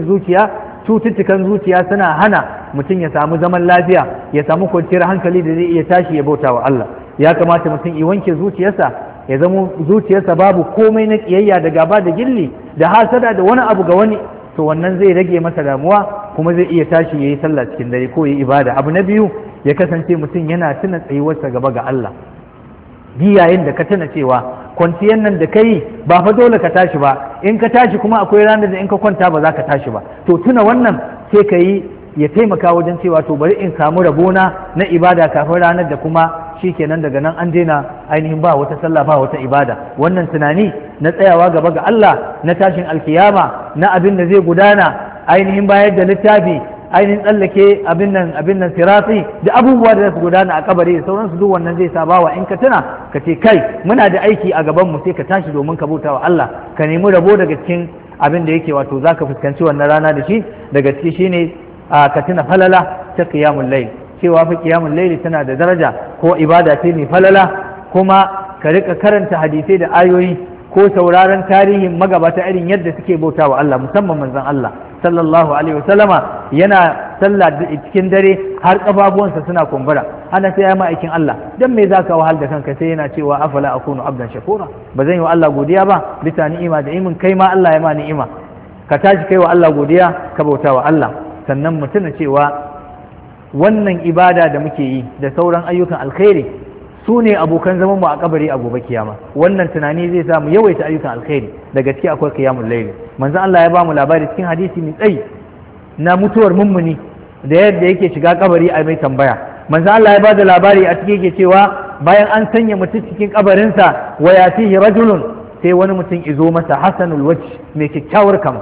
cututtukan zuciya suna hana mutum ya samu zaman lafiya, ya samu kwanciyar hankali da zai iya tashi ya bauta wa Allah. Ya kamata mutum ya wanke zuciyarsa ya zama zuciyarsa babu komai na kiyayya da gaba da gilli da hasada da wani abu ga wani, to wannan zai rage masa damuwa kuma zai iya tashi yayi sallah cikin dare ko yayi ibada. abu na biyu, ya kasance mutum yana tuna tsayuwarsa gaba ga Allah. yayin da ka tuna cewa kwanciyar nan da kai ba fa dole ka tashi ba, in ka tashi kuma akwai ranar da in ka kwanta ba za ka tashi ba, to tuna wannan sai ka yi, ya taimaka wajen cewa to bari in samu rabona na ibada kafin ranar da kuma shi kenan daga nan an daina ainihin ba wata sallah ba wata ibada. wannan tunani na tsayawa gaba ga Allah, na tashin alkiyama, na abin da zai gudana ainihin bayar da littafi, ainihin tsallake abin nan sirati da abubuwa da su gudana a kabari da sauransu, duk wannan zai sa bawa in ka tuna ka ce kai muna da aiki a gaban mu, sai ka tashi domin ka bauta wa Allah, ka nemi rabo daga cikin abin da yake wato zaka fuskanci wannan rana da shi. daga ciki shine ka tuna falala ta qiyamul layl, cewa fa qiyamul layl tana da daraja ko ibada ce mai falala, kuma ka rika karanta hadisai da ayoyi ko sauraron tarihin magabata irin yadda suke bauta wa Allah, musamman manzon Allah sallallahu alaihi wasallama yana sallah cikin dare har kafafuwansa suna kumbura. ana sai ya ma'aikin Allah, dan me zaka wahal da kanka? sai yana cewa afala akunu abdan shakura, ba zan yi wa Allah godiya ba bisa ni'ima da imin kai ma Allah ya ma ni'ima, ka tashi kai wa Allah godiya, ka bauta wa Allah. sannan mu tuna cewa wannan ibada da muke yi da sauran ayyukan alkhairi su ne abokan zaman mu a kabari a gobe kiyama. wannan tunani zai sa mu yawaita ayyukan alkhairi, daga ciki akwai qiyamul layl. manzon Allah ya ba mu labari cikin hadisi mai tsayi na mutuwar mummuni da yadda yake shiga kabari a mai tambaya. manzon Allah ya ba da labari a cikin yake cewa bayan an sanya mutum cikin kabarinsa wa yatihi rajulun, sai wani mutum izo masa hasanul wajh, mai kyakkyawar kama,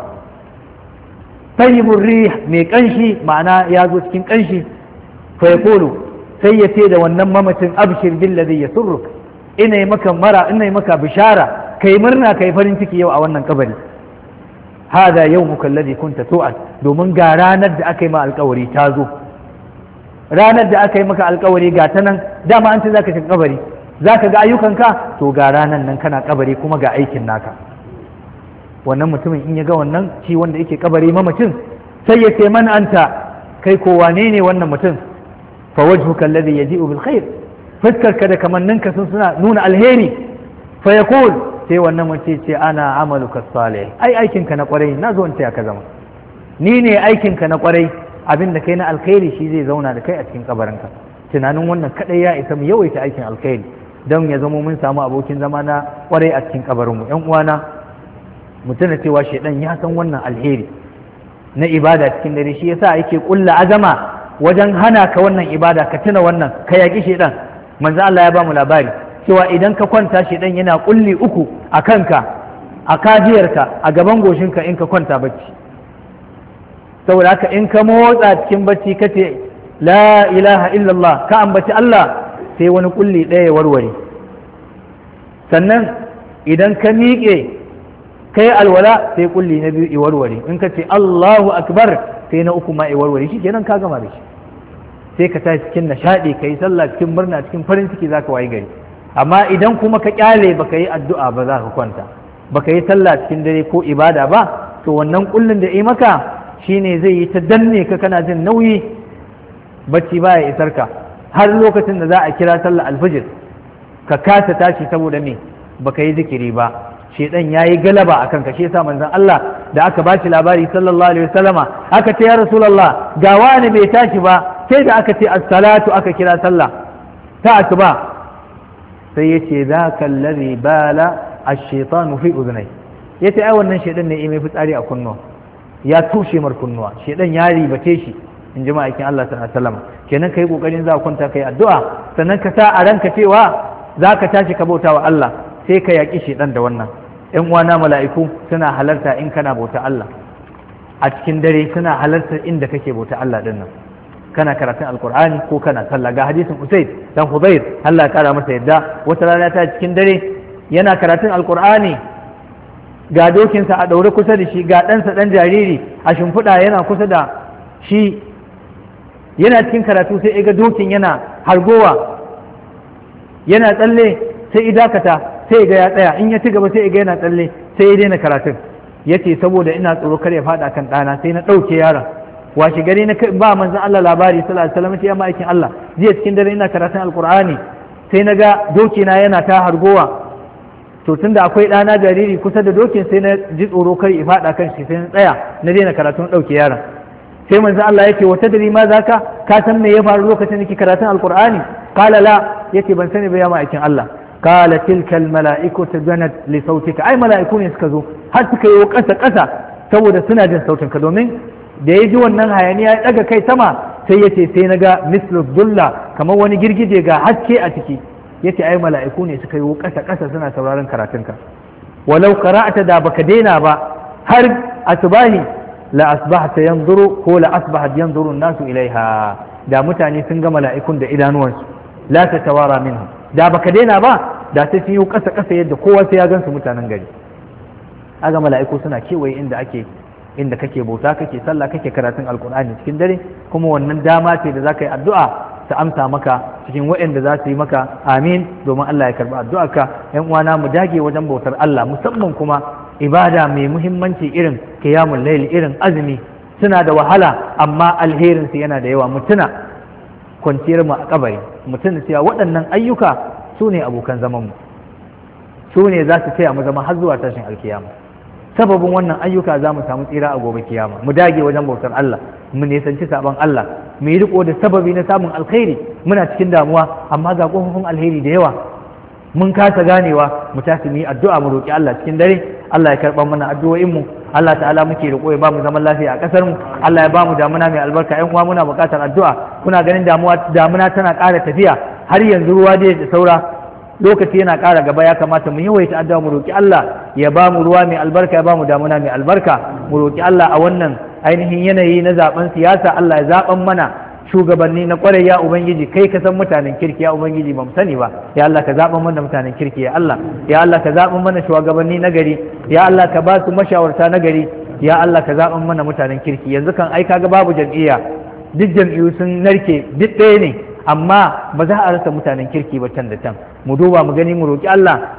tayyibur rih, mai kanshi, ma'ana ya zo cikin kanshi, fa yaqulu, sai ya ce da wannan mamacin abshir billadhi yasurruk, ina yi maka bishara, kai murna kai farin ciki yau a wannan kabari. hada yawmuka alladhi kunta tu'ad, domin ga ranar da aka yi ma alkawari ta zo. ranar da aka yi maka alkawari ga ta nan, dama an ce zaka shiga kabari, zaka ga ayyukanka, to ga ranar nan kana kabari kuma ga aikin naka. wannan mutumin in ya ga wannan shi wanda yake kabari mamacin, sai ya ce man anta, kai ko wane ne wannan mutum? fa wajhuka alladhi yaji'u bil khair, fuskarka da kamanninka sun suna nuna alheri. fa yaqul, sai wannan mace ce ana amaluka salih, ai aikinka na kwarai na zo in taya ka zama, ni ne aikinka na kwarai, abin da kai na alkhairi shi zai zauna da kai a cikin kabarinka. tunanin wannan kadai ya isa mu yawaita aikin alkhairi don ya zama mun samu abokin zama na kwarai a cikin kabarinmu. yan uwana, mu tuna cewa shedan ya san wannan alheri na ibada cikin dare, shi yasa yake kulla azama wajen hana ka wannan ibada. ka tuna wannan, ka yaki shedan. manzo Allah ya ba mu labari cewa idan ka kwanta shedan yana kulli uku a kanka, a kajiyarka, a gaban goshinka in ka kwanta bacci. saboda haka in ka motsa cikin bacci ka ce la ilaha illallah, ka ambaci Allah, sai wani kulli ɗaya ya warware. sannan idan ka miƙe kai alwala, sai kulli na biyu i warware. in ka ce Allahu akbar, sai na uku ma i warware. shi kenan ka gama da shi, sai ka tashi cikin nishaɗi, ka yi sallah cikin murna, cikin farin ciki, za ka wayi gari. amma idan kuma ka kyale baka yi addu'a ba, za ka kwanta baka yi sallah cikin dare ko ibada ba, to wannan kullun da yi maka shine zai yi ta danne ka, kana jin nauyi, bacci baya isar ka, har lokacin da za a kira sallah alfijir ka kasa tashi saboda me baka yi zikiri ba. shedan yayi galaba akan ka. shi yasa manzon Allah da aka ba shi labari sallallahu alaihi wasallama, aka ce ya rasulullah ga wani bai tashi ba, sai da aka ce as-salatu, aka kira sallah ta asuba, sai yace zaka alladhi bala ash-shaytanu fi udhnay, yace ai wannan shedan ne mai fitsari a kunnuwa, ya tushe mar kunnuwa, shedan ya ribace shi, in ji ma'aikin Allah sallallahu alaihi wasallam. kenan kai kokarin za ka kwanta kai addu'a, sannan ka sa a ranka cewa za ka tashi ka bauta wa Allah, sai ka yaƙi shedan da wannan. yan uwana, mala'iku suna halarta in kana bauta Allah a cikin dare, suna halartar inda kake bauta Allah din nan, kana karatun alkur'ani ko kana sallah. ga hadisin Usayd dan Hudayr, Allah ya kara masa yadda, wata rana ta cikin dare yana karatun alkur'ani, ga dokinsa a daure kusa da shi, ga ɗansa ɗan jariri a shimfiɗa yana kusa da shi, yana cikin karatu sai ga dokin yana hargowa, yana tsalle, sai idakata, sai ga ya tsaya, in ya ci gaba sai ga yana tsalle, sai ya daina karatun. yace saboda ina tsoro kar ya fada kan ɗana, sai na ɗauke yaron. washe gari na ba manzon Allah labari sallallahu alaihi wasallam, ya ma aikin Allah, jiya cikin dare ina karatun alqur'ani, sai na ga doki na yana ta hargowa, to tunda akwai ɗana jariri kusa da dokin sai na ji tsoro kar ya faɗa kan shi sai na tsaya na daina karatun ɗauke yaron. sai manzo Allah yake wata dari ma zaka ka san me ya faru lokacin da ke karatun alqur'ani qala la yace ban sani ba ya ma'aikin Allah qala tilka almala'ikatu janat li sautika ai mala'iku ne suka zo har suka yi ƙasa ƙasa saboda suna jin sautin ka domin da ya ji wannan hayaniya ya daga kai sama sai yace sai naga mislu dulla kamar wani girgije ga haske a ciki yace ai mala'iku ne suka yi ƙasa ƙasa suna sauraron karatunka walau qara'ata da baka daina ba har asbahi la asbahta yanzuru ko la asbahat yanzuru an-nasu ilaiha da mutane sun ga mala'ikun da idanuwansu la tatawara minhum da baka daina ba da sai sun yi ƙasa ƙasa yadda kowa sai ya gansu mutanen gari aga mala'iku suna kewaye inda kake bauta kake sallah kake karatun alkur'ani cikin dare kuma wannan dama ce da zaka yi addu'a ta amsa maka cikin waɗanda za su yi maka amin domin Allah ya karɓi addu'arka yan uwana mu dage wajen bautar Allah musamman kuma ibada mai muhimmanci irin qiyamul layl irin azumi suna da wahala amma alherin su yana da yawa mutuna kwanciyar mu a kabari mutuna cewa waɗannan ayyuka su ne abokan zaman mu su ne za su taya mu zama har zuwa tashin alkiyama sababin wannan ayyuka za mu samu tsira a gobe kiyama mu dage wajen bautar Allah mu nisanci saban Allah mu yi riko da sababi na samun alkhairi muna cikin damuwa amma ga kofofin alheri da yawa mun kasa ganewa mu tashi mu yi addu'a mu roki Allah cikin dare Allah ya karɓa mana addu'o'in mu Allah ta'ala muke riko ya ba mu zaman lafiya a ƙasar mu Allah ya ba mu damuna mai albarka ƴan uwa muna buƙatar addu'a kuna ganin damuna tana ƙara tafiya har yanzu ruwa dai da saura lokaci yana ƙara gaba ya kamata mu yawaita addu'a mu roki Allah ya ba mu ruwa mai albarka ya ba mu damuna mai albarka mu roki Allah a wannan ainihin yanayi na zaben siyasa Allah ya zaben mana shugabanni na kwarai ya ubangiji kai ka san mutanen kirki ya ubangiji ba mu sani ba ya Allah ka zaben mana mutanen kirki ya Allah ka zaben mana shugabanni na gari ya Allah ka ba su mashawarta na gari ya Allah ka zaben mana mutanen kirki yanzu kan ai kaga babu jam'iyya duk jam'iyyu sun narke duk ɗaya ne amma ba za a rasa mutanen kirki ba can da can mu duba mu gani mu roki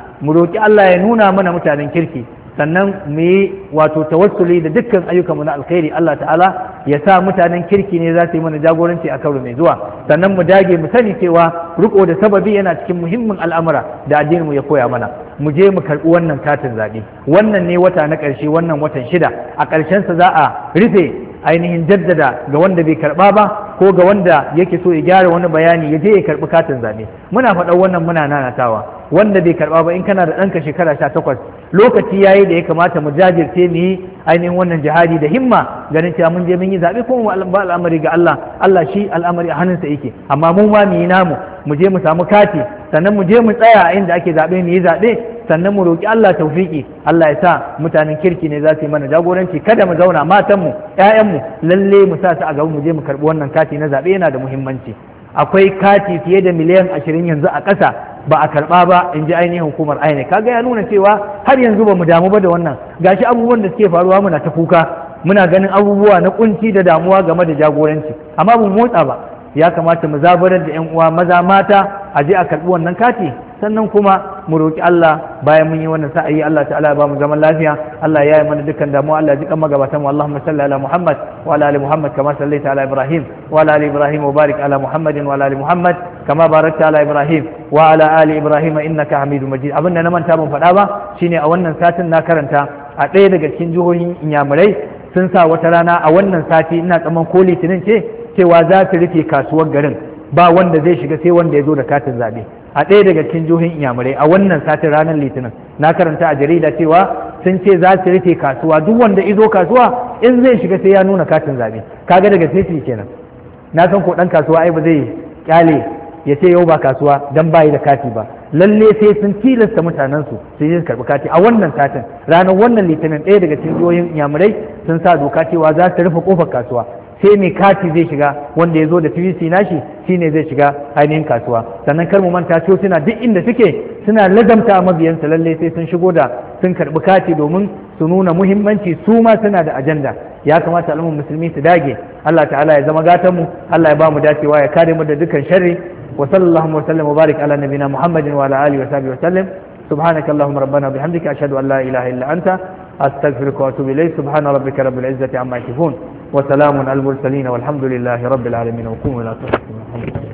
Allah ya nuna mana mutanen kirki sannan mu yi wato tawassuli da dukkan ayyukanmu na alkhairi Allah ta'ala ya sa mutanen kirki ne za su yi mana jagoranci a karo mai zuwa sannan mu dage mu sani cewa riko da sababi yana cikin muhimmin al'amura da addininmu ya koya mana mu je mu karɓi wannan katin zaɓe wannan ne wata na ƙarshe wannan watan 6 a ƙarshensa za a rufe ainihin jaddada ga wanda bai karɓa ba ko ga wanda yake so ya gyara wani bayani ya je ya karɓi katin zaɓe muna faɗa wannan muna nanatawa wanda bai karɓa ba in kana da ɗanka shekara 18 lokaci yayi da ya kamata mu jajirce mu yi ainihin wannan jihadi da himma ganin cewa mun je mun yi zaɓe kuma mu ba al'amari ga Allah Allah shi al'amari a hannunsa yake amma mu ma mu yi namu mu je mu samu kati sannan mu je mu tsaya a inda ake zaɓe mu yi zaɓe sannan mu roƙi Allah taufiki Allah ya sa mutanen kirki ne za su yi mana jagoranci kada mu zauna matanmu ƴaƴanmu lalle mu sa su a gaba mu je mu karɓi wannan kati na zaɓe yana da muhimmanci akwai kati fiye da miliyan 20 yanzu a ƙasa ba a karɓa ba in ji ainihin hukumar INEC kaga ya nuna cewa har yanzu ba mu damu ba da wannan gashi abubuwan da suke faruwa muna ta kuka muna ganin abubuwa na kunci da damuwa game da jagoranci amma ba mu motsa ba ya kamata mu zabarar da 'yan uwa maza mata a je a karɓi wannan kati sannan kuma mu roƙi Allah bayan mun yi wannan sa'ayi Allah ta'ala ba mu zaman lafiya Allah ya yi mana dukkan damuwa Allah ya ji kan magabatan mu Allahumma salli ala Muhammad wa ala ali Muhammad kama sallaita ala Ibrahim wa ala ali Ibrahim wa barik ala Muhammadin wa ala ali Muhammad kama barakta ala Ibrahim wa ala ali Ibrahim innaka Hamidum Majid abin da na manta ban faɗa ba shine a wannan satin na karanta a ɗaya daga cikin jihohin Inyamurai sun sa wata rana a wannan sati ina tsaman ko litinin ce cewa za su rufe kasuwar garin ba wanda zai shiga sai wanda ya zo da katin zaɓe a ɗaya daga cikin jihohin Inyamurai a wannan satin ranar litinin na karanta a jarida cewa sun ce za su rufe kasuwa duk wanda izo kasuwa in zai shiga sai ya nuna katin zaɓe kaga daga sai kenan na san ko ɗan kasuwa ai ba zai kyale ya ce yau ba kasuwa dan bayi da kati ba lalle sai sun tilasta mutanensu su yi karɓi kati a wannan satin ranar wannan litinin ɗaya daga cikin jihohin Inyamurai sun sa doka cewa za su rufe kofar kasuwa sai mai kati zai shiga wanda ya zo da PVC nashi shine zai shiga ainihin kasuwa sannan kar mu manta cocina duk inda suke suna lazamta mabiyansa lalle sai sun shigo da sun karɓi kati domin su nuna muhimmanci su ma suna da ajanda ya kamata al'ummar musulmi su dage Allah ta'ala ya zama gatan mu Allah ya ba mu dacewa ya kare mu da dukkan sharri wa sallallahu wa sallam wa barik ala nabina Muhammadin wa ala alihi wa sahbihi wa sallam سبحانك اللهم ربنا وبحمدك أشهد أن لا إله إلا أنت أستغفرك وأتوب إليك سبحان ربك رب العزة عما يصفون وسلام على المرسلين والحمد لله رب العالمين وقوموا إلى صلاتكم.